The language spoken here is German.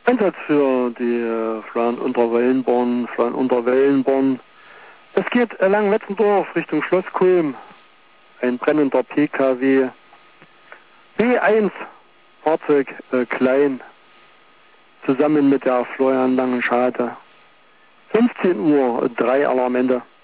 Einsatz für die Flahen-Unterwellenborn. Es geht lang Wetzendorf Richtung Schloss Kulm. Ein brennender PKW. B1 Fahrzeug klein. Zusammen mit der Florian Langenschade. 15 Uhr, 3 Alarmente.